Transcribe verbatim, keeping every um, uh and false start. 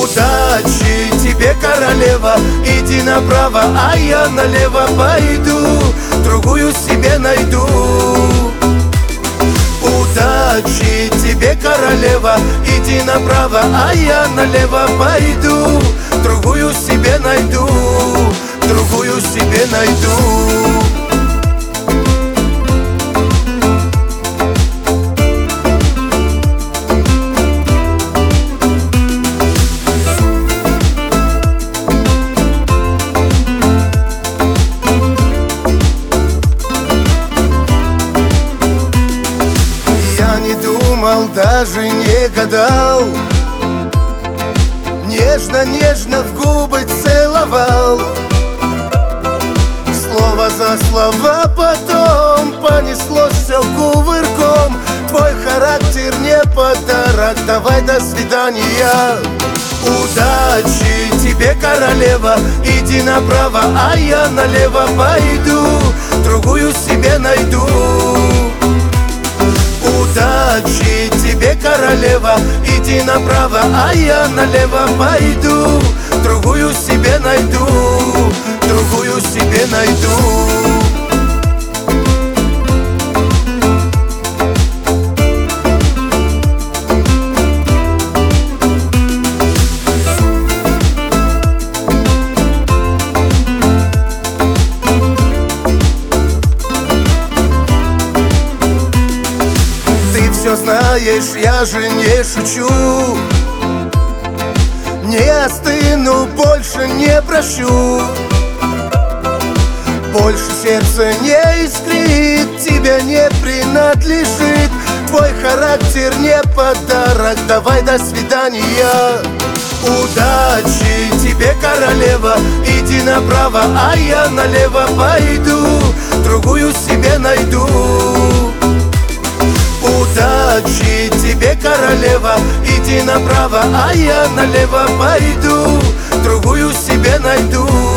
Удачи тебе, королева, иди направо, а я налево пойду, другую себе найду. Удачи тебе, королева, иди направо, а я налево пойду, другую себе найду, другую себе найду. Даже не гадал, нежно-нежно в губы целовал, слово за слова потом понеслось все кувырком. Твой характер не подарок, давай до свидания. Удачи тебе, королева, иди направо, а я налево пойду, другую себе найду. Удачи тебе, королева, иди направо, а я налево пойду, другую себе найду, другую себе найду. Все знаешь, я же не шучу, не остыну, больше не прощу. Больше сердце не искрит, тебе не принадлежит. Твой характер не подарок, давай до свидания. Удачи тебе, королева, иди направо, а я налево пойду, другую себе найду. Удачи тебе, королева, иди направо, а я налево пойду, другую себе найду.